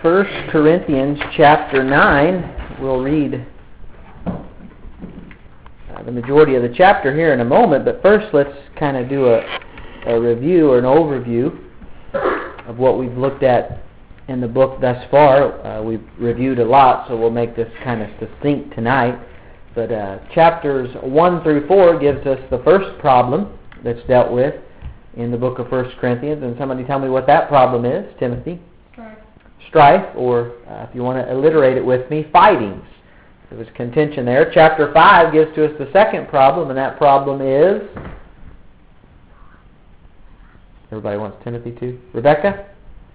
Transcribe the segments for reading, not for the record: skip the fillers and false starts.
1 Corinthians chapter 9. We'll read the majority of the chapter here in a moment, but first let's kind of do a review or an overview of what we've looked at in the book thus far. We've reviewed a lot, so we'll make this kind of succinct tonight. But chapters 1 through 4 gives us the first problem that's dealt with in the book of 1 Corinthians. And somebody tell me what that problem is, Timothy. Strife, or if you want to alliterate it with me, fightings. There was contention there. Chapter 5 gives to us the second problem, and that problem is... Everybody wants Timothy too. Rebecca?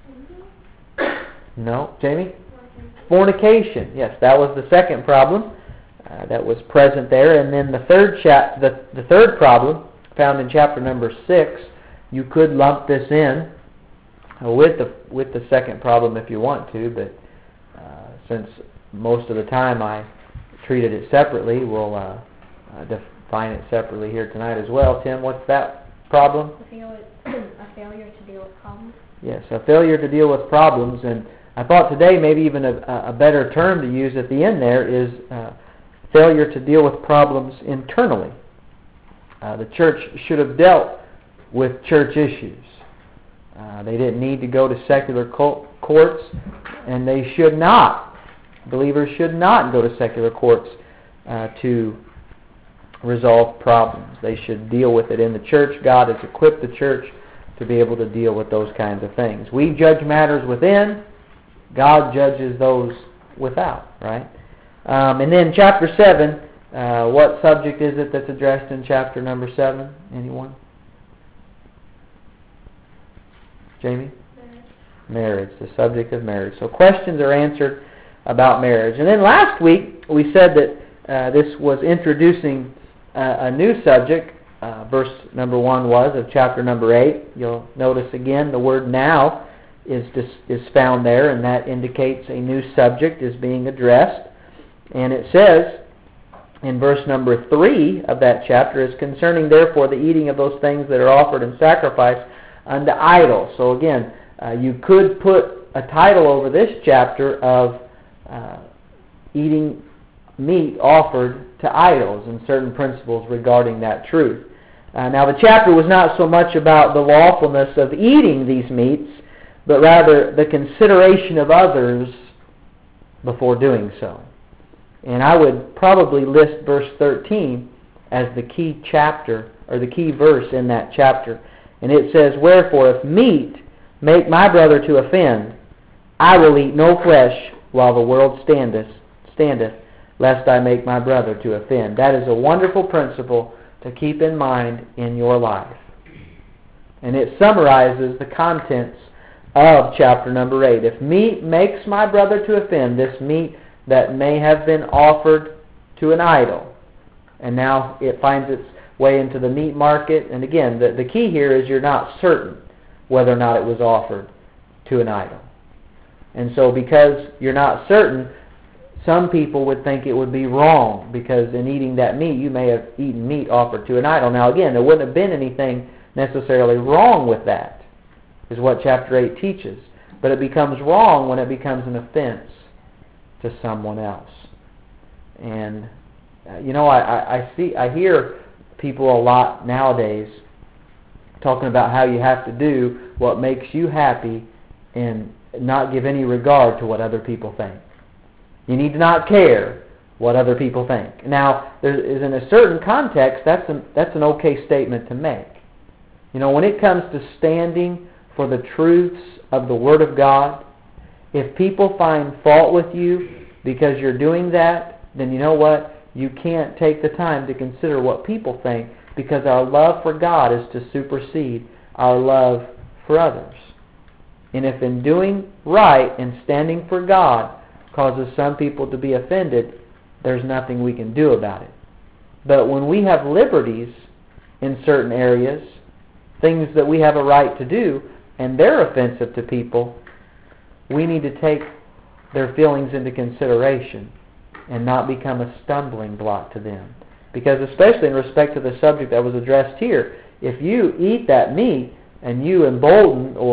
No. Jamie? Fornication. Yes, that was the second problem that was present there. And then the third problem, found in chapter number 6, you could lump this in with the second problem if you want to, but since most of the time I treated it separately, we'll define it separately here tonight as well. Tim, what's that problem? A failure to deal with problems. Yes, a failure to deal with problems. And I thought today maybe even a better term to use at the end there is failure to deal with problems internally. The church should have dealt with church issues. They didn't need to go to secular courts, and they should not. Believers should not go to secular courts to resolve problems. They should deal with it in the church. God has equipped the church to be able to deal with those kinds of things. We judge matters within. God judges those without, right? And then chapter 7, what subject is it that's addressed in chapter number 7? Anyone? Jamie? Marriage, the subject of marriage. So questions are answered about marriage. And then last week we said that this was introducing a new subject. Verse number 1 was of chapter number 8. You'll notice again the word now is found there, and that indicates a new subject is being addressed. And it says in verse number 3 of that chapter, is concerning therefore the eating of those things that are offered in sacrifice unto idols. So again, you could put a title over this chapter of eating meat offered to idols and certain principles regarding that truth. Now the chapter was not so much about the lawfulness of eating these meats, but rather the consideration of others before doing so. And I would probably list verse 13 as the key chapter, or the key verse in that chapter. And it says, wherefore, if meat make my brother to offend, I will eat no flesh while the world standeth, lest I make my brother to offend. That is a wonderful principle to keep in mind in your life. And it summarizes the contents of chapter number 8. If meat makes my brother to offend, this meat that may have been offered to an idol, and now it finds its way into the meat market. And again, the key here is you're not certain whether or not it was offered to an idol. And so because you're not certain, some people would think it would be wrong, because in eating that meat, you may have eaten meat offered to an idol. Now again, there wouldn't have been anything necessarily wrong with that, is what chapter 8 teaches. But it becomes wrong when it becomes an offense to someone else. And I hear people a lot nowadays talking about how you have to do what makes you happy and not give any regard to what other people think. You need to not care what other people think. Now, there is, in a certain context, that's an okay statement to make. You know, when it comes to standing for the truths of the Word of God, if people find fault with you because you're doing that, then you know what? You can't take the time to consider what people think, because our love for God is to supersede our love for others. And if in doing right and standing for God causes some people to be offended, there's nothing we can do about it. But when we have liberties in certain areas, things that we have a right to do, and they're offensive to people, we need to take their feelings into consideration and not become a stumbling block to them. Because especially in respect to the subject that was addressed here, if you eat that meat and you embolden or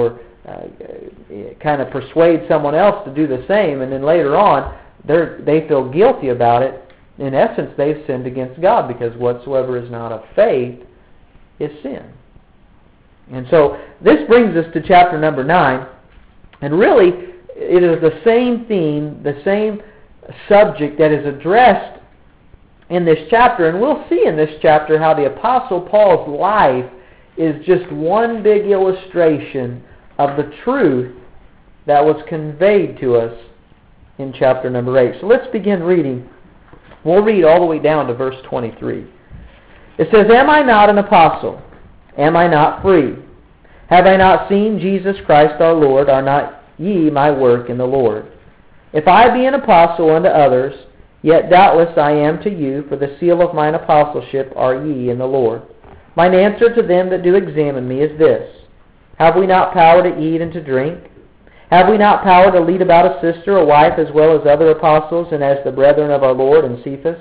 kind of persuade someone else to do the same, and then later on they feel guilty about it. In essence, they've sinned against God, because whatsoever is not of faith is sin. And so this brings us to chapter number 9, and really it is the same theme, the same subject that is addressed in this chapter. And we'll see in this chapter how the Apostle Paul's life is just one big illustration of the truth that was conveyed to us in chapter number 8. So let's begin reading. We'll read all the way down to verse 23. It says, Am I not an apostle? Am I not free? Have I not seen Jesus Christ our Lord? Are not ye my work in the Lord? If I be an apostle unto others, yet doubtless I am to you, for the seal of mine apostleship are ye in the Lord. Mine answer to them that do examine me is this: Have we not power to eat and to drink? Have we not power to lead about a sister, a wife, as well as other apostles, and as the brethren of our Lord and Cephas?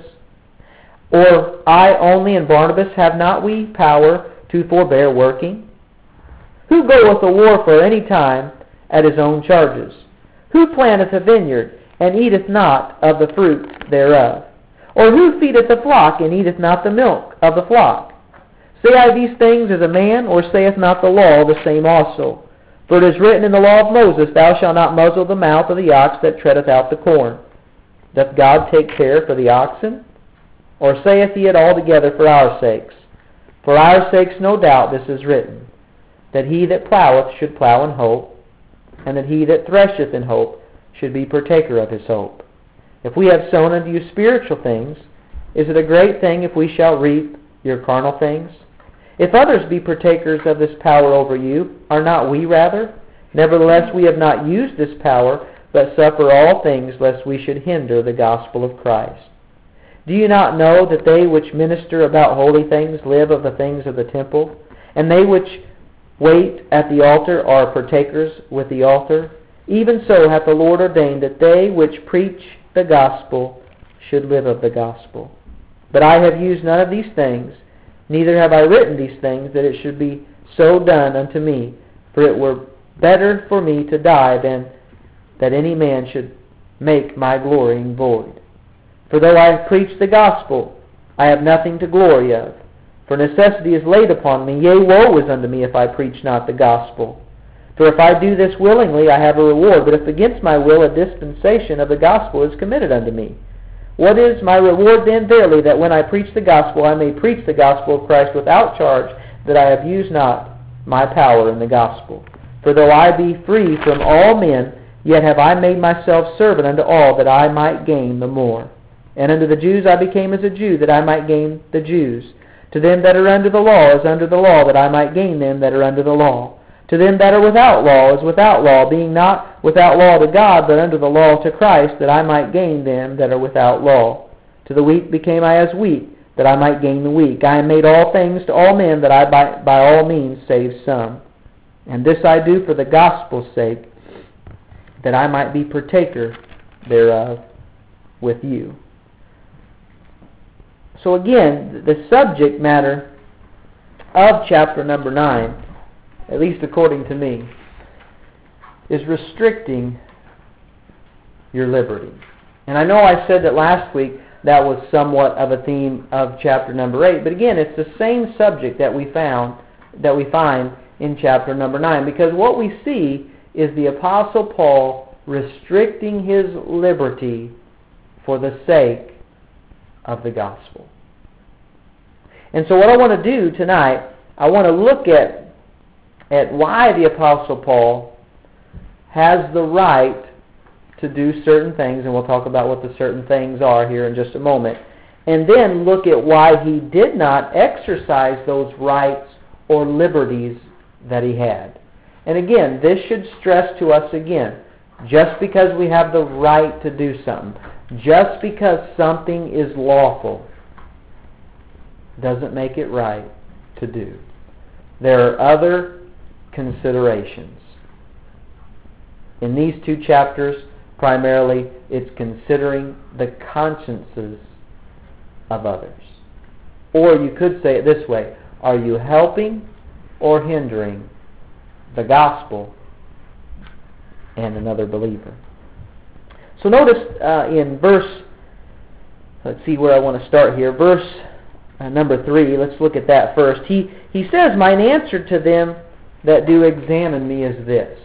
Or I only and Barnabas, have not we power to forbear working? Who goeth a war for any time at his own charges? Who planteth a vineyard, and eateth not of the fruit thereof? Or who feedeth the flock, and eateth not the milk of the flock? Say I these things as a man, or saith not the law the same also? For it is written in the law of Moses, Thou shalt not muzzle the mouth of the ox that treadeth out the corn. Doth God take care for the oxen? Or saith he it altogether for our sakes? For our sakes no doubt this is written, that he that ploweth should plow in hope, and that he that thresheth in hope should be partaker of his hope. If we have sown unto you spiritual things, is it a great thing if we shall reap your carnal things? If others be partakers of this power over you, are not we rather? Nevertheless, we have not used this power, but suffer all things, lest we should hinder the gospel of Christ. Do you not know that they which minister about holy things live of the things of the temple? And they which wait at the altar are partakers with the altar? Even so hath the Lord ordained that they which preach the gospel should live of the gospel. But I have used none of these things, neither have I written these things, that it should be so done unto me. For it were better for me to die than that any man should make my glorying void. For though I have preached the gospel, I have nothing to glory of. For necessity is laid upon me, yea, woe is unto me if I preach not the gospel. For if I do this willingly, I have a reward. But if against my will, a dispensation of the gospel is committed unto me. What is my reward then? Verily, that when I preach the gospel, I may preach the gospel of Christ without charge, that I have used not my power in the gospel. For though I be free from all men, yet have I made myself servant unto all, that I might gain the more. And unto the Jews I became as a Jew, that I might gain the Jews. To them that are under the law as under the law, that I might gain them that are under the law. To them that are without law as without law, being not without law to God, but under the law to Christ, that I might gain them that are without law. To the weak became I as weak, that I might gain the weak. I am made all things to all men, that I by all means save some. And this I do for the gospel's sake, that I might be partaker thereof with you. So again, the subject matter of chapter number 9, at least according to me, is restricting your liberty. And I know I said that last week that was somewhat of a theme of chapter number 8, but again, it's the same subject that we find in chapter number 9, because what we see is the Apostle Paul restricting his liberty for the sake of the gospel. And so what I want to do tonight, I want to look at why the Apostle Paul has the right to do certain things, and we'll talk about what the certain things are here in just a moment, and then look at why he did not exercise those rights or liberties that he had. And again, this should stress to us again, just because we have the right to do something, just because something is lawful, doesn't make it right to do. There are other considerations. In these two chapters, primarily, it's considering the consciences of others. Or you could say it this way: are you helping or hindering the gospel and another believer. So notice in verse, let's see where I want to start here. Verse number 3, let's look at that first. He says, "Mine answer to them that do examine me is this."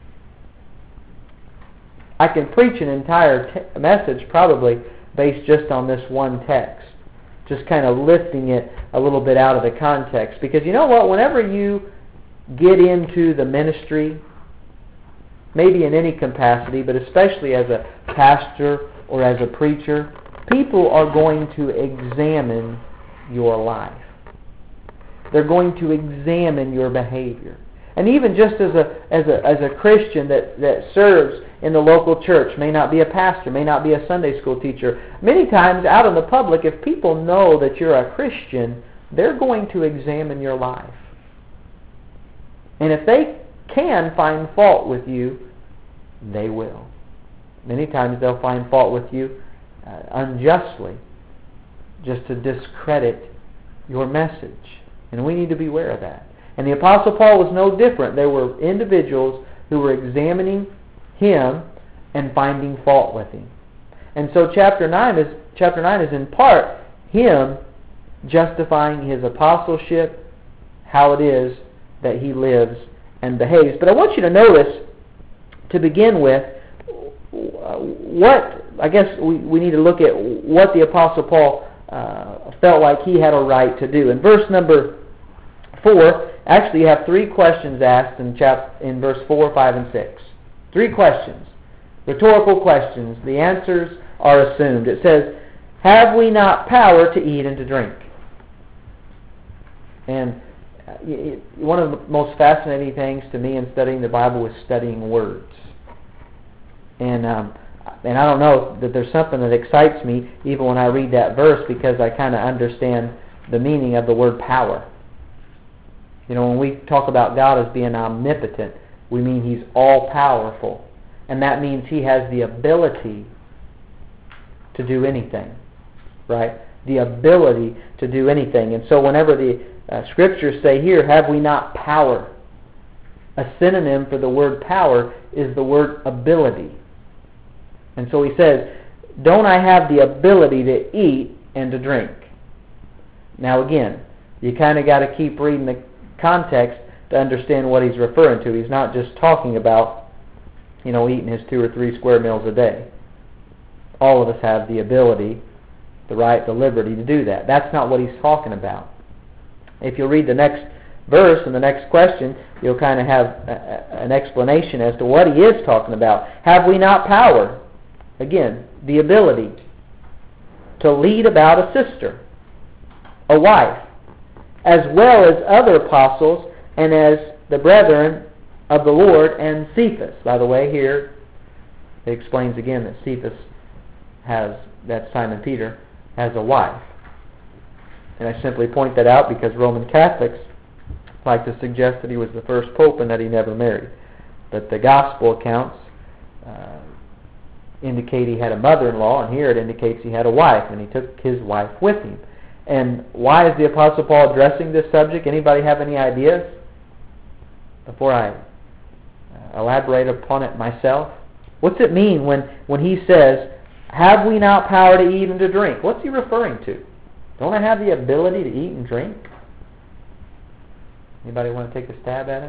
I can preach an entire message probably based just on this one text, just kind of lifting it a little bit out of the context. Because you know what? Whenever you get into the ministry, maybe in any capacity, but especially as a pastor or as a preacher, people are going to examine your life. They're going to examine your behavior. And even just as a Christian that serves in the local church, may not be a pastor, may not be a Sunday school teacher, many times out in the public, if people know that you're a Christian, they're going to examine your life. And if they can find fault with you, they will. Many times they'll find fault with you unjustly, just to discredit your message. And we need to be aware of that. And the Apostle Paul was no different. There were individuals who were examining him and finding fault with him. And so chapter 9 is in part him justifying his apostleship, how it is that he lives and behaves. But I want you to notice, to begin with, I guess we need to look at what the Apostle Paul felt like he had a right to do. In verse number 4, actually you have 3 questions asked in verse 4, 5, and 6. 3 questions. Rhetorical questions. The answers are assumed. It says, "Have we not power to eat and to drink?" And one of the most fascinating things to me in studying the Bible is studying words. And I don't know that there's something that excites me even when I read that verse, because I kind of understand the meaning of the word power. You know, when we talk about God as being omnipotent, we mean He's all-powerful. And that means He has the ability to do anything, right? The ability to do anything. And so whenever the Scriptures say here, "Have we not power?" a synonym for the word power is the word ability. And so he says, "Don't I have the ability to eat and to drink?" Now again, you kind of got to keep reading the context to understand what he's referring to. He's not just talking about, eating his 2 or 3 square meals a day. All of us have the ability, the right, the liberty to do that. That's not what he's talking about. If you'll read the next verse and the next question, you'll kind of have an explanation as to what he is talking about. Have we not power? Again, the ability to lead about a sister, a wife, as well as other apostles, and as the brethren of the Lord, and Cephas. By the way, here it explains again that Cephas that's Simon Peter, has a wife. And I simply point that out because Roman Catholics like to suggest that he was the first pope and that he never married. But the gospel accounts indicate he had a mother-in-law, and here it indicates he had a wife, and he took his wife with him. And why is the Apostle Paul addressing this subject? Anybody have any ideas before I elaborate upon it myself? What's it mean when he says, "Have we not power to eat and to drink?" What's he referring to? Don't I have the ability to eat and drink? Anybody want to take a stab at it?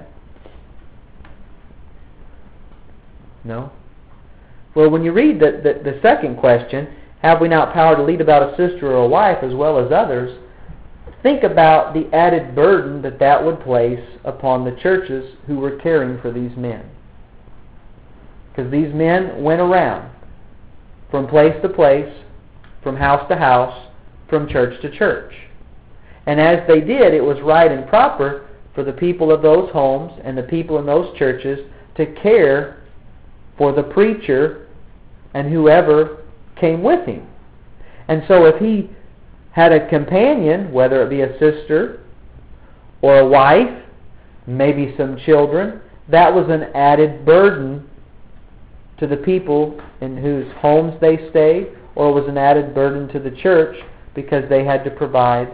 No? Well, when you read the second question, "Have we not power to lead about a sister or a wife as well as others?" think about the added burden that would place upon the churches who were caring for these men. Because these men went around from place to place, from house to house, from church to church. And as they did, it was right and proper for the people of those homes and the people in those churches to care for the preacher and whoever came with him. And so if he had a companion, whether it be a sister or a wife, maybe some children, that was an added burden to the people in whose homes they stayed, or it was an added burden to the church because they had to provide,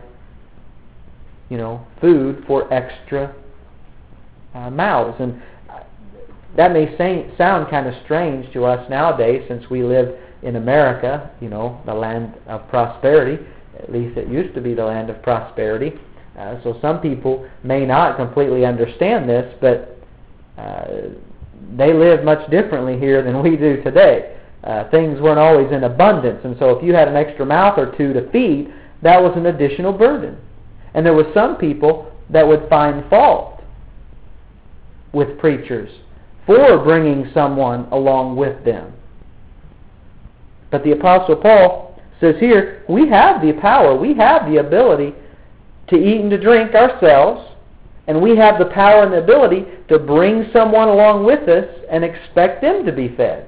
food for extra mouths. And that may sound kind of strange to us nowadays, since we live in America, the land of prosperity. At least it used to be the land of prosperity. So some people may not completely understand this, but they live much differently here than we do today. Things weren't always in abundance, and so if you had an extra mouth or two to feed, that was an additional burden. And there were some people that would find fault with preachers for bringing someone along with them. But the Apostle Paul says here, we have the power, we have the ability to eat and to drink ourselves, and we have the power and the ability to bring someone along with us and expect them to be fed.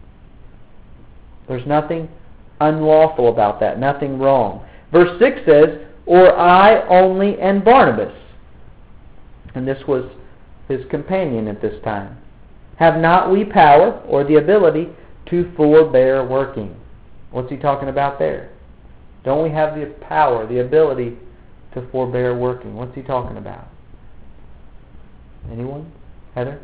There's nothing unlawful about that, nothing wrong. Verse 6 says, or I only and Barnabas. And this was his companion at this time. Have not we power or the ability to forbear working? What's he talking about there? Don't we have the power, the ability to forbear working? What's he talking about? Anyone? Heather?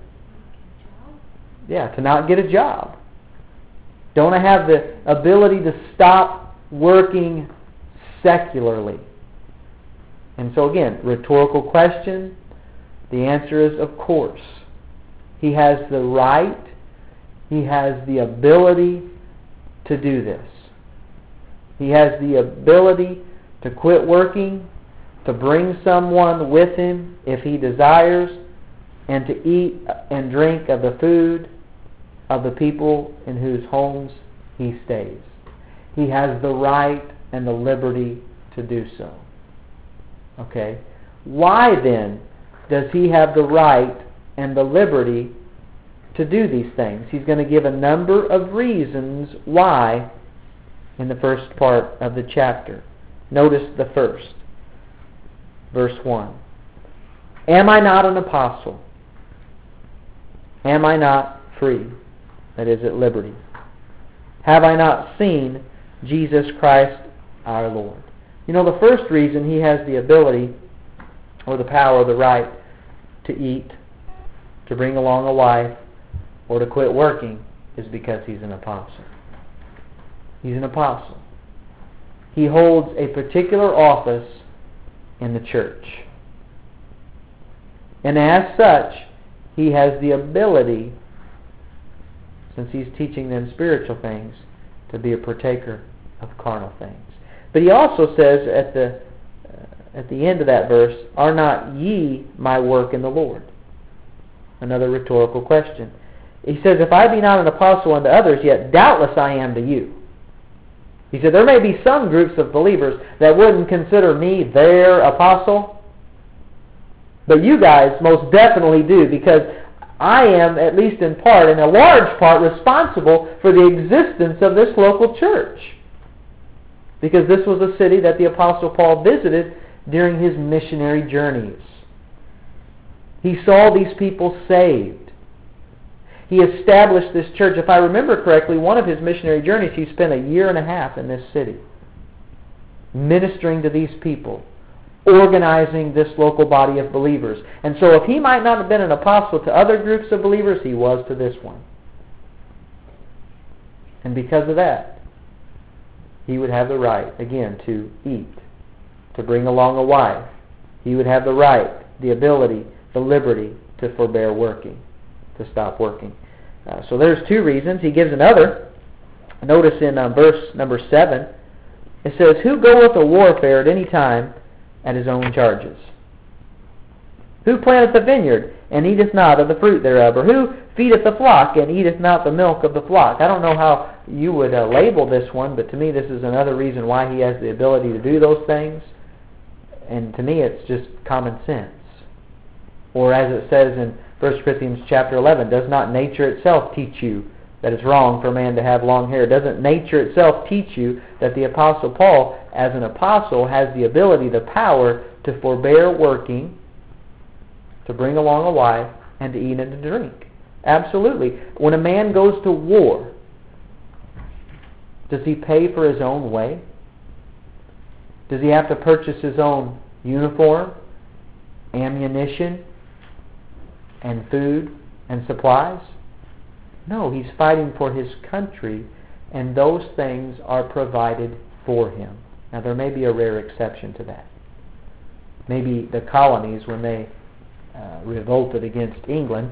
Yeah, to not get a job. Don't I have the ability to stop working secularly? And so again, rhetorical question. The answer is of course. He has the right, he has the ability to do this. He has the ability to quit working, to bring someone with him if he desires, and to eat and drink of the food of the people in whose homes he stays. He has the right and the liberty to do so. Okay? Why then does he have the right and the liberty to do these things? He's going to give a number of reasons why in the first part of the chapter. Notice the first. Verse 1. Am I not an apostle? Am I not free? That is, at liberty. Have I not seen Jesus Christ our Lord? The first reason he has the ability or the power or the right to eat, to bring along a wife, or to quit working is because he's an apostle. He's an apostle. He holds a particular office in the church. And as such, he has the ability, since he's teaching them spiritual things, to be a partaker of carnal things. But he also says at the end of that verse, are not ye my work in the Lord? Another rhetorical question. He says, if I be not an apostle unto others, yet doubtless I am to you. He said, there may be some groups of believers that wouldn't consider me their apostle, but you guys most definitely do, because I am, at least in part, in a large part, responsible for the existence of this local church. Because this was a city that the Apostle Paul visited during his missionary journeys. He saw these people saved. He established this church. If I remember correctly, one of his missionary journeys, he spent 1.5 years in this city, ministering to these people, organizing this local body of believers. And so if he might not have been an apostle to other groups of believers, he was to this one. And because of that, he would have the right, again, to eat, to bring along a wife. He would have the right, the ability, the liberty to forbear working, to stop working. So there's 2 reasons. He gives another. Notice in verse number 7, it says, who goeth a warfare at any time at his own charges? Who planteth the vineyard, and eateth not of the fruit thereof? Or who feedeth the flock, and eateth not the milk of the flock? I don't know how you would label this one, but to me this is another reason why he has the ability to do those things. And to me it's just common sense. Or as it says in 1 Corinthians chapter 11, does not nature itself teach you that it's wrong for a man to have long hair? Doesn't nature itself teach you that the Apostle Paul, as an apostle, has the ability, the power to forbear working, to bring along a wife, and to eat and to drink? Absolutely. When a man goes to war, does he pay for his own way? Does he have to purchase his own uniform, ammunition, and food? and supplies? No, he's fighting for his country, and those things are provided for him. Now, there may be a rare exception to that. Maybe the colonies, when they revolted against England,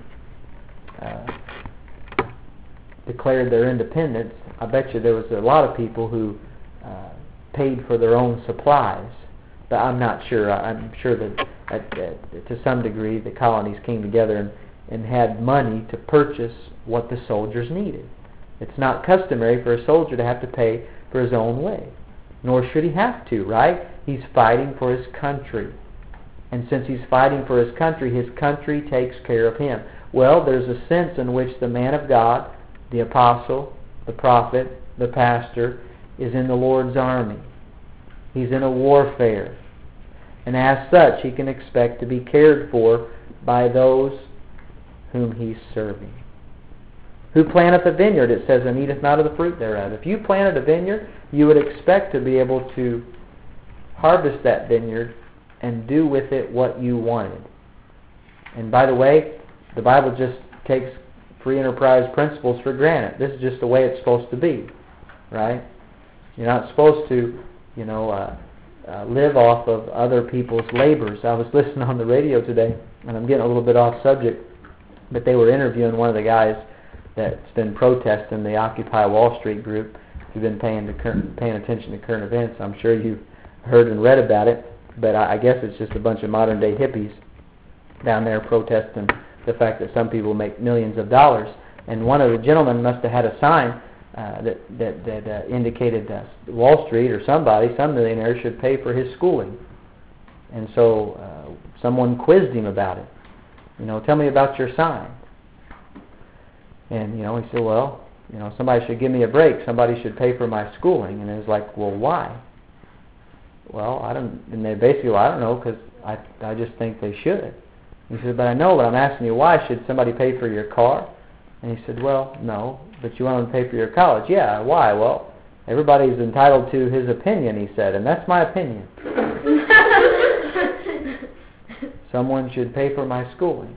declared their independence. I bet you there was a lot of people who paid for their own supplies. But I'm not sure. I'm sure that to some degree the colonies came together and had money to purchase what the soldiers needed. It's not customary for a soldier to have to pay for his own way. Nor should he have to, right? He's fighting for his country. And since he's fighting for his country takes care of him. Well, there's a sense in which the man of God, the apostle, the prophet, the pastor, is in the Lord's army. He's in a warfare. And as such, he can expect to be cared for by those whom he's serving. Who planteth a vineyard, it says, and eateth not of the fruit thereof. If you planted a vineyard, you would expect to be able to harvest that vineyard and do with it what you wanted. And by the way, the Bible just takes free enterprise principles for granted. This is just the way it's supposed to be, right? You're not supposed to, live off of other people's labors. I was listening on the radio today, and I'm getting a little bit off subject, but they were interviewing one of the guys that's been protesting the Occupy Wall Street group. If you've been paying attention to current events, I'm sure you've heard and read about it, but I guess it's just a bunch of modern-day hippies down there protesting the fact that some people make millions of dollars. And one of the gentlemen must have had a sign that indicated Wall Street or some millionaire should pay for his schooling. And so someone quizzed him about it. Tell me about your sign. And, he said, well, somebody should give me a break. Somebody should pay for my schooling. And it was like, well, why? Well, I don't know, because I just think they should. He said, but I know, but I'm asking you why. Should somebody pay for your car? And he said, well, no, but you want them to pay for your college. Yeah, why? Well, everybody's entitled to his opinion, he said, and that's my opinion. Someone should pay for my schooling.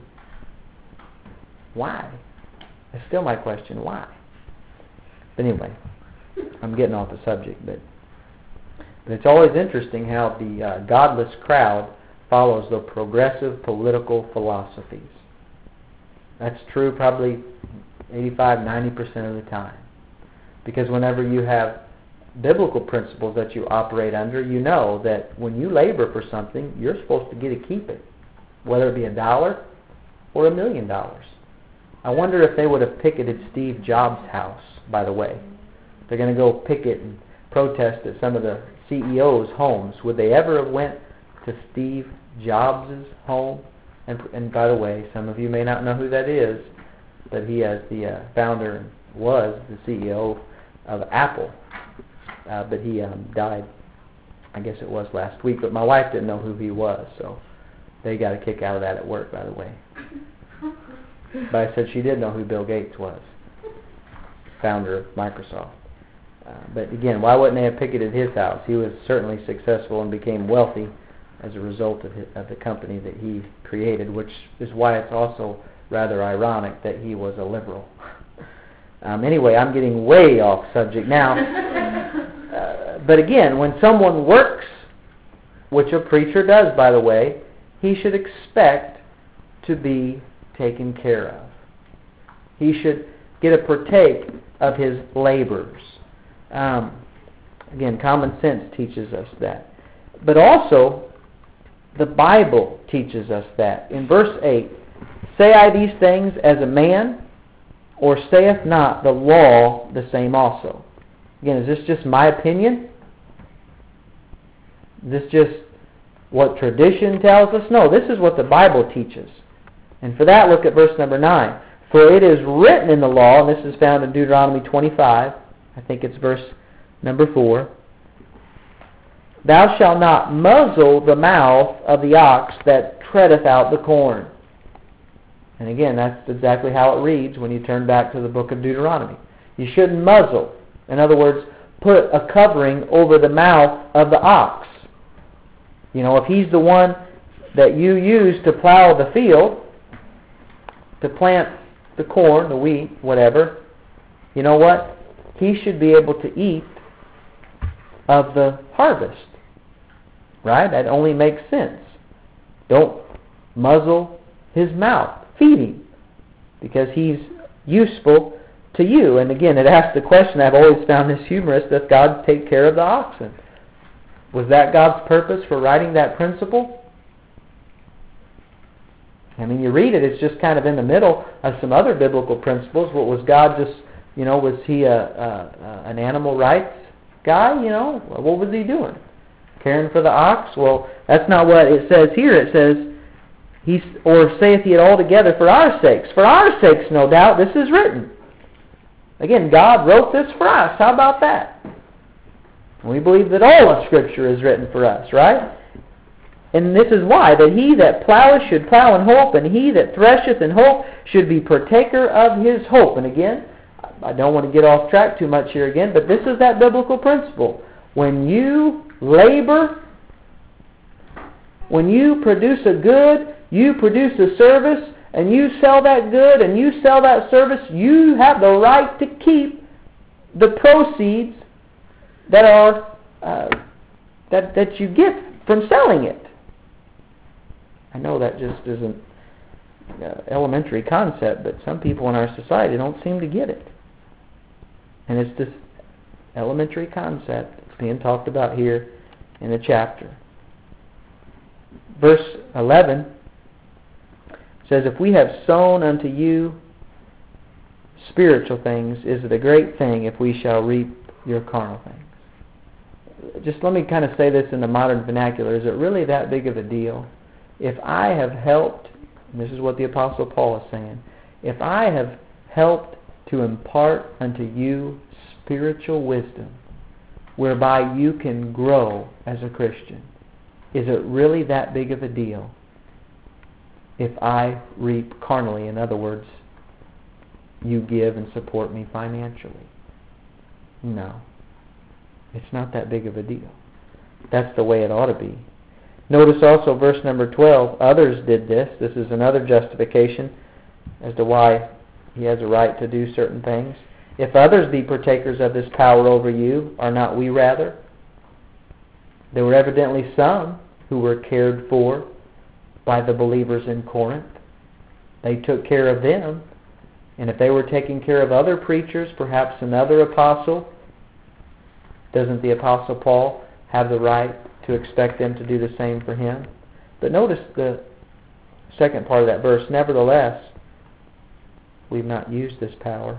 Why? That's still my question, why? But anyway, I'm getting off the subject, but it's always interesting how the godless crowd follows the progressive political philosophies. That's true probably 85-90% of the time. Because whenever you have biblical principles that you operate under, you know that when you labor for something, you're supposed to get to keep it, whether it be $1 or $1 million. I wonder if they would have picketed Steve Jobs' house, by the way. They're going to go picket and protest at some of the CEOs' homes. Would they ever have went to Steve Jobs' home? And by the way, some of you may not know who that is, but he is the founder and was the CEO of Apple. But he died, I guess it was last week. But my wife didn't know who he was, so they got a kick out of that at work, by the way. But I said she did know who Bill Gates was, founder of Microsoft. But again, why wouldn't they have picketed his house? He was certainly successful and became wealthy as a result of the company that he created, which is why it's also rather ironic that he was a liberal. Anyway, I'm getting way off subject now. But again, when someone works, which a preacher does, by the way, he should expect to be taken care of. He should get a partake of his labors. Again, common sense teaches us that. But also, the Bible teaches us that. In verse 8, say I these things as a man, or saith not the law the same also? Again, is this just my opinion? Is this just what tradition tells us? No, this is what the Bible teaches. And for that, look at verse number 9. For it is written in the law, and this is found in Deuteronomy 25, I think it's verse number 4, thou shalt not muzzle the mouth of the ox that treadeth out the corn. And again, that's exactly how it reads when you turn back to the book of Deuteronomy. You shouldn't muzzle. In other words, put a covering over the mouth of the ox. If he's the one that you use to plow the field, to plant the corn, the wheat, whatever, you know what? He should be able to eat of the harvest. Right? That only makes sense. Don't muzzle his mouth. Feed him. Because he's useful to you. And again, it asks the question, I've always found this humorous, does God take care of the oxen? Was that God's purpose for writing that principle? I mean, you read it, it's just kind of in the middle of some other biblical principles. What was God just, was he an animal rights guy? What was he doing? Caring for the ox? Well, that's not what it says here. It says, or saith he it altogether for our sakes. For our sakes, no doubt, this is written. Again, God wrote this for us. How about that? We believe that all of Scripture is written for us, right? And this is why, that he that ploweth should plow in hope, and he that thresheth in hope should be partaker of his hope. And again, I don't want to get off track too much here again, but this is that biblical principle. When you labor, when you produce a good, you produce a service, and you sell that good, and you sell that service, you have the right to keep the proceeds that are that you get from selling it. I know that just isn't an elementary concept, but some people in our society don't seem to get it. And it's this elementary concept that's being talked about here in the chapter. Verse 11 says, if we have sown unto you spiritual things, is it a great thing if we shall reap your carnal things? Just let me kind of say this in the modern vernacular. Is it really that big of a deal? If I have helped, and this is what the Apostle Paul is saying, if I have helped to impart unto you spiritual wisdom, whereby you can grow as a Christian, is it really that big of a deal if I reap carnally? In other words, you give and support me financially. No. It's not that big of a deal. That's the way it ought to be. Notice also verse number 12. Others did this. This is another justification as to why he has a right to do certain things. If others be partakers of this power over you, are not we rather? There were evidently some who were cared for by the believers in Corinth. They took care of them. And if they were taking care of other preachers, perhaps another apostle, doesn't the Apostle Paul have the right to expect them to do the same for him? But notice the second part of that verse. Nevertheless, we've not used this power.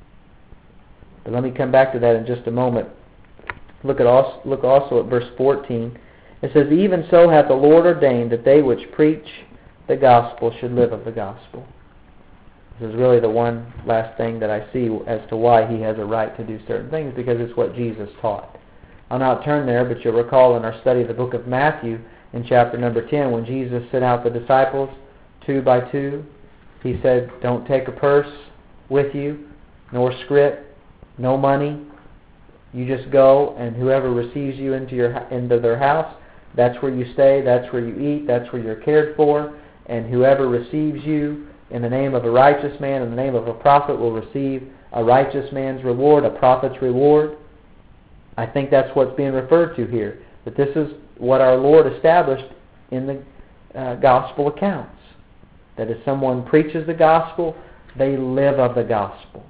But let me come back to that in just a moment. Look also at verse 14. It says, even so hath the Lord ordained that they which preach the gospel should live of the gospel. This is really the one last thing that I see as to why he has a right to do certain things, because it's what Jesus taught. I'll not turn there, but you'll recall in our study of the book of Matthew in chapter number 10, when Jesus sent out the disciples 2 by 2, he said, don't take a purse with you, nor scrip, no money. You just go, and whoever receives you into their house, that's where you stay, that's where you eat, that's where you're cared for, and whoever receives you in the name of a righteous man, in the name of a prophet, will receive a righteous man's reward, a prophet's reward. I think that's what's being referred to here. That this is what our Lord established in the gospel accounts. That if someone preaches the gospel, they live of the gospel.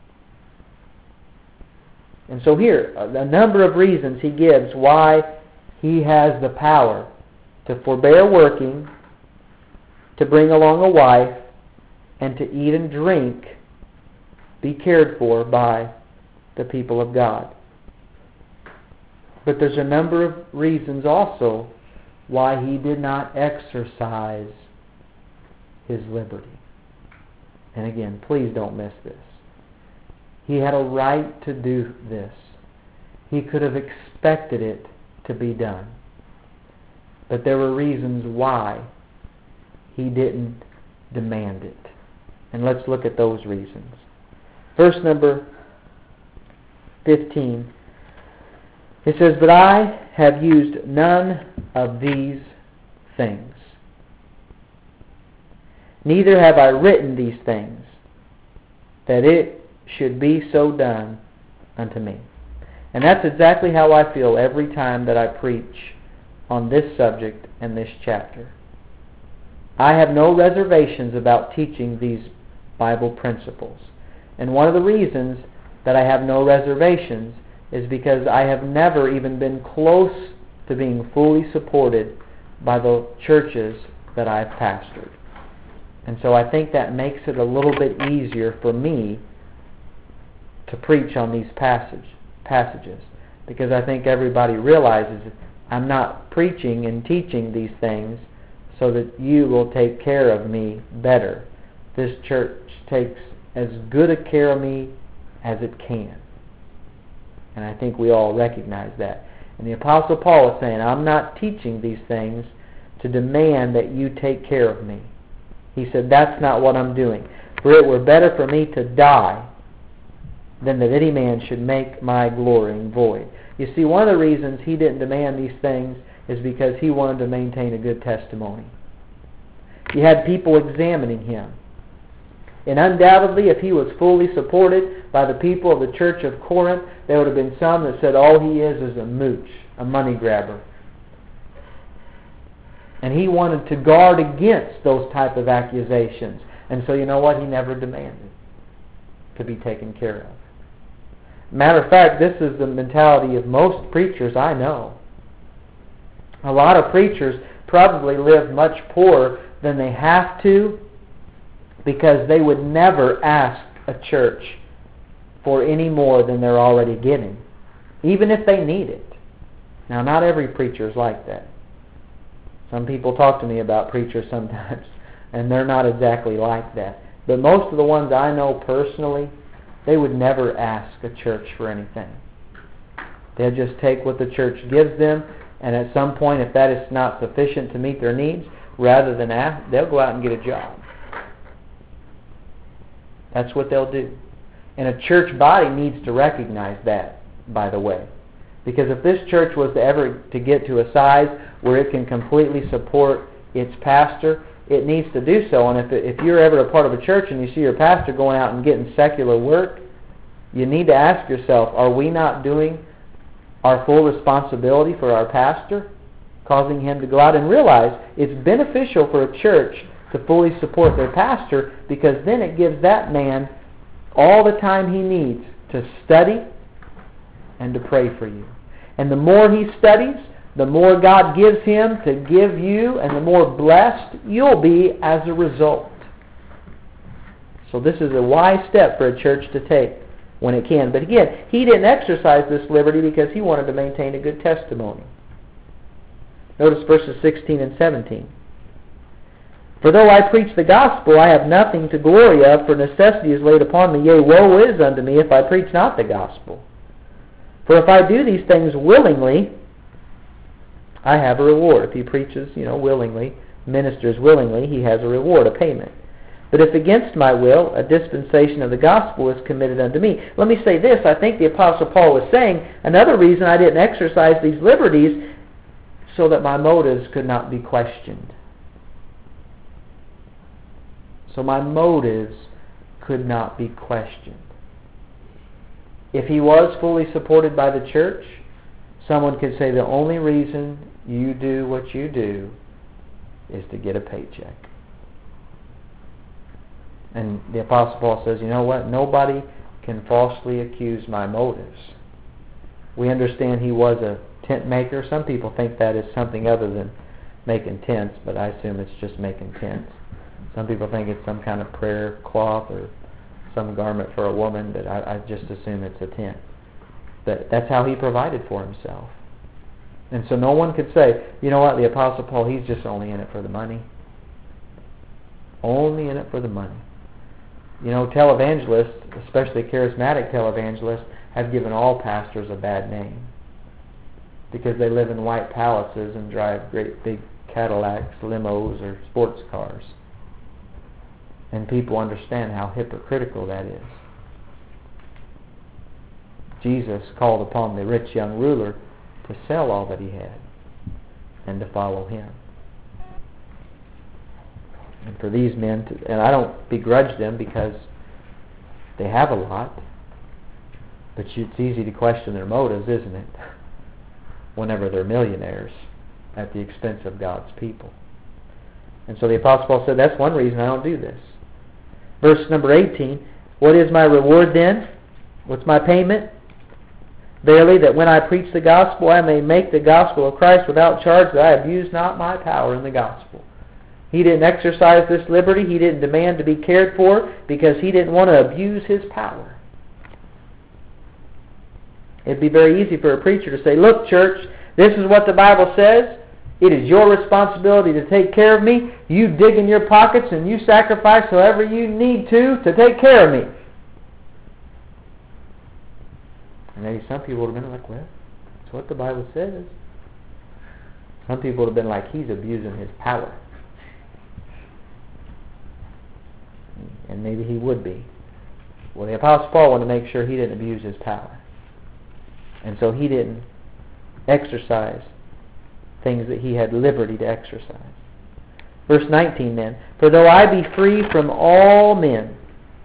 And so here, a number of reasons he gives why he has the power to forbear working, to bring along a wife, and to eat and drink, be cared for by the people of God. But there's a number of reasons also why he did not exercise his liberty. And again, please don't miss this. He had a right to do this. He could have expected it to be done. But there were reasons why he didn't demand it. And let's look at those reasons. Verse number 15. It says, but I have used none of these things. Neither have I written these things that it should be so done unto me. And that's exactly how I feel every time that I preach on this subject and this chapter. I have no reservations about teaching these Bible principles. And one of the reasons that I have no reservations is because I have never even been close to being fully supported by the churches that I've pastored. And so I think that makes it a little bit easier for me to preach on these passages, because I think everybody realizes that I'm not preaching and teaching these things so that you will take care of me better. This church takes as good a care of me as it can. And I think we all recognize that. And the Apostle Paul is saying, I'm not teaching these things to demand that you take care of me. He said, that's not what I'm doing. For it were better for me to die than that any man should make my glorying void. You see, one of the reasons he didn't demand these things is because he wanted to maintain a good testimony. He had people examining him. And undoubtedly, if he was fully supported by the people of the church of Corinth, there would have been some that said all he is a mooch, a money grabber. And he wanted to guard against those type of accusations. And so you know what? He never demanded to be taken care of. Matter of fact, this is the mentality of most preachers I know. A lot of preachers probably live much poorer than they have to because they would never ask a church for any more than they're already getting, even if they need it. Now, not every preacher is like that. Some people talk to me about preachers sometimes, and they're not exactly like that. But most of the ones I know personally, they would never ask a church for anything. They'll just take what the church gives them, and at some point, if that is not sufficient to meet their needs, rather than ask, they'll go out and get a job. That's what they'll do. And a church body needs to recognize that, by the way. Because if this church was to get to a size where it can completely support its pastor, it needs to do so. And if you're ever a part of a church and you see your pastor going out and getting secular work, you need to ask yourself, are we not doing our full responsibility for our pastor, causing him to go out and realize it's beneficial for a church to fully support their pastor, because then it gives that man all the time he needs to study and to pray for you. And the more he studies, the more God gives him to give you, and the more blessed you'll be as a result. So this is a wise step for a church to take when it can. But again, he didn't exercise this liberty because he wanted to maintain a good testimony. Notice verses 16 and 17. For though I preach the gospel, I have nothing to glory of, for necessity is laid upon me. Yea, woe is unto me if I preach not the gospel. For if I do these things willingly, I have a reward. If he preaches, willingly, ministers willingly, he has a reward, a payment. But if against my will, a dispensation of the gospel is committed unto me. Let me say this. I think the Apostle Paul was saying, another reason I didn't exercise these liberties, so that my motives could not be questioned. So my motives could not be questioned. If he was fully supported by the church, someone could say the only reason you do what you do is to get a paycheck. And the Apostle Paul says, you know what? Nobody can falsely accuse my motives. We understand he was a tent maker. Some people think that is something other than making tents, but I assume it's just making tents. Some people think it's some kind of prayer cloth or some garment for a woman, but I just assume it's a tent. But that's how he provided for himself. And so no one could say, you know what, the Apostle Paul, he's just only in it for the money. Only in it for the money. Televangelists, especially charismatic televangelists, have given all pastors a bad name because they live in white palaces and drive great big Cadillacs, limos, or sports cars. And people understand how hypocritical that is. Jesus called upon the rich young ruler to sell all that he had and to follow him. And for these men, and I don't begrudge them because They have a lot, but it's easy to question their motives, isn't it? Whenever they're millionaires at the expense of God's people. And so the Apostle Paul said, that's one reason I don't do this. Verse number 18, what is my reward then? What's my payment? Verily, that when I preach the gospel, I may make the gospel of Christ without charge, that I abuse not my power in the gospel. He didn't exercise this liberty. He didn't demand to be cared for because he didn't want to abuse his power. It'd be very easy for a preacher to say, look, church, this is what the Bible says. It is your responsibility to take care of me. You dig in your pockets and you sacrifice however you need to take care of me. And maybe some people would have been like, well, that's what the Bible says. Some people would have been like, he's abusing his power. And maybe he would be. Well, the Apostle Paul wanted to make sure he didn't abuse his power. And so he didn't exercise things that he had liberty to exercise. Verse 19 then, for though I be free from all men,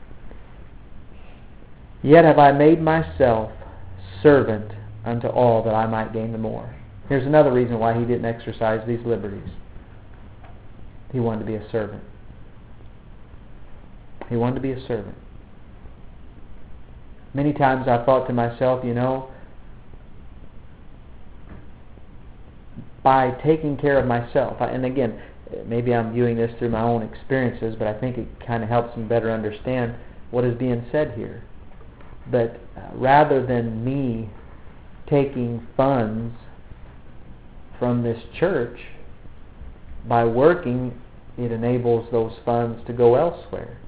yet have I made myself servant unto all that I might gain the more. Here's another reason why he didn't exercise these liberties. He wanted to be a servant. He wanted to be a servant. Many times I've thought to myself, by taking care of myself, and again, maybe I'm viewing this through my own experiences, but I think it kind of helps me better understand what is being said here. But rather than me taking funds from this church, by working, it enables those funds to go elsewhere.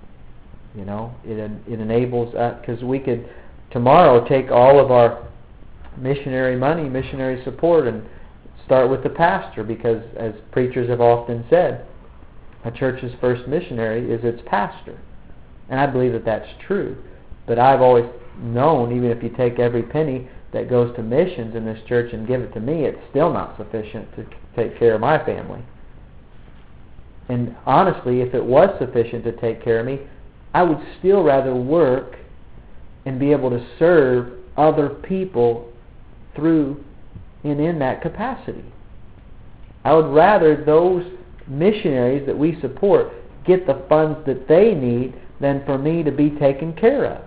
It enables, because we could tomorrow take all of our missionary money, missionary support, and start with the pastor, because as preachers have often said, a church's first missionary is its pastor. And I believe that that's true. But I've always known, even if you take every penny that goes to missions in this church and give it to me, it's still not sufficient to take care of my family. And honestly, if it was sufficient to take care of me, I would still rather work and be able to serve other people through and in that capacity. I would rather those missionaries that we support get the funds that they need than for me to be taken care of.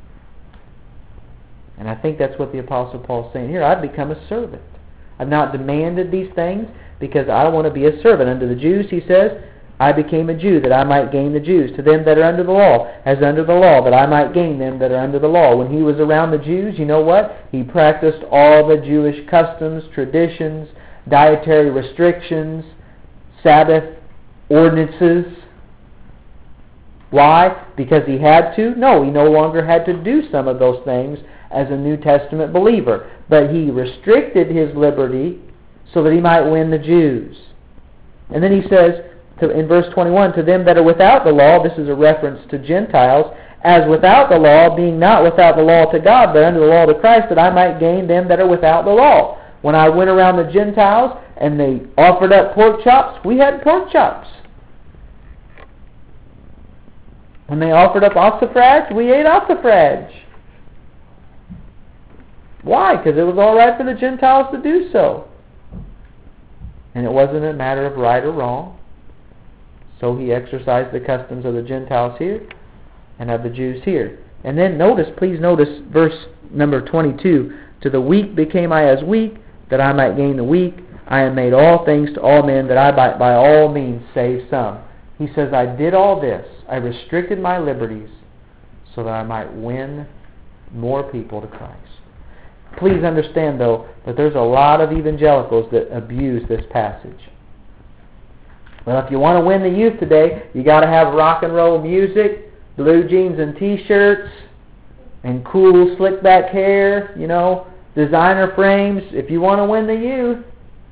And I think that's what the Apostle Paul is saying here. I've become a servant. I've not demanded these things because I want to be a servant. Unto the Jews, he says, I became a Jew that I might gain the Jews. To them that are under the law, as under the law, that I might gain them that are under the law. When he was around the Jews, you know what? He practiced all the Jewish customs, traditions, dietary restrictions, Sabbath ordinances. Why? Because he had to? No, he no longer had to do some of those things as a New Testament believer. But he restricted his liberty so that he might win the Jews. And then he says, in verse 21, to them that are without the law, this is a reference to Gentiles, as without the law, being not without the law to God, but under the law to Christ, that I might gain them that are without the law. When I went around the Gentiles and they offered up pork chops, we had pork chops. When they offered up oxifrage, we ate oxifrage. Why? Because it was all right for the Gentiles to do so. And it wasn't a matter of right or wrong. So he exercised the customs of the Gentiles here and of the Jews here. And then please notice verse number 22. To the weak became I as weak, that I might gain the weak. I am made all things to all men, that I might by all means save some. He says, I did all this. I restricted my liberties so that I might win more people to Christ. Please understand, though, that there's a lot of evangelicals that abuse this passage. Well, if you want to win the youth today, you got to have rock and roll music, blue jeans and T-shirts, and cool slick back hair, designer frames. If you want to win the youth,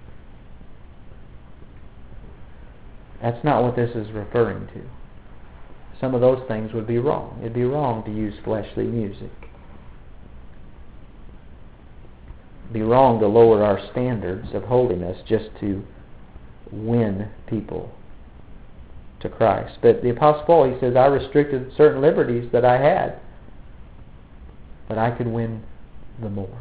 that's not what this is referring to. Some of those things would be wrong. It'd be wrong to use fleshly music. It'd be wrong to lower our standards of holiness just to win people to Christ. But the Apostle Paul, he says, I restricted certain liberties that I had, but I could win the more.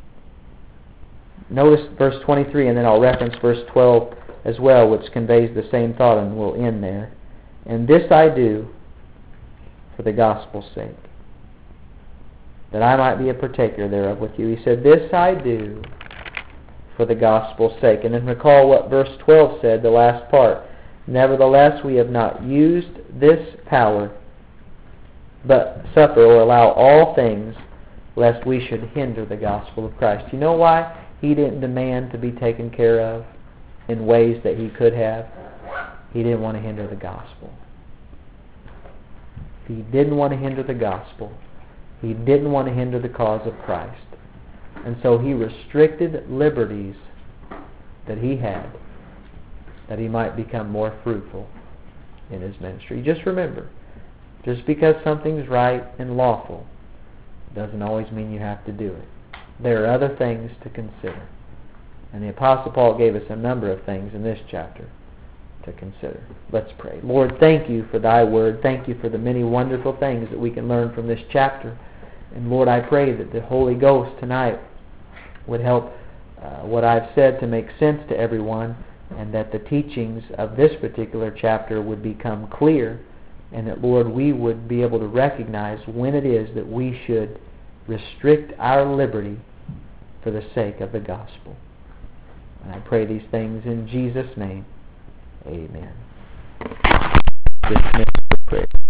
Notice verse 23, and then I'll reference verse 12 as well, which conveys the same thought, and we'll end there. And this I do for the gospel's sake, that I might be a partaker thereof with you. He said, this I do for the gospel's sake. And then recall what verse 12 said, the last part. Nevertheless, we have not used this power, but suffer or allow all things, lest we should hinder the gospel of Christ. You know why he didn't demand to be taken care of in ways that he could have? He didn't want to hinder the gospel. He didn't want to hinder the gospel. He didn't want to hinder the cause of Christ. And so he restricted liberties that he had, that he might become more fruitful in his ministry. Just remember, just because something's right and lawful doesn't always mean you have to do it. There are other things to consider. And the Apostle Paul gave us a number of things in this chapter to consider. Let's pray. Lord, thank you for thy word. Thank you for the many wonderful things that we can learn from this chapter. And Lord, I pray that the Holy Ghost tonight would help what I've said to make sense to everyone, and that the teachings of this particular chapter would become clear, and that, Lord, we would be able to recognize when it is that we should restrict our liberty for the sake of the gospel. And I pray these things in Jesus' name. Amen. Dismissed for prayer.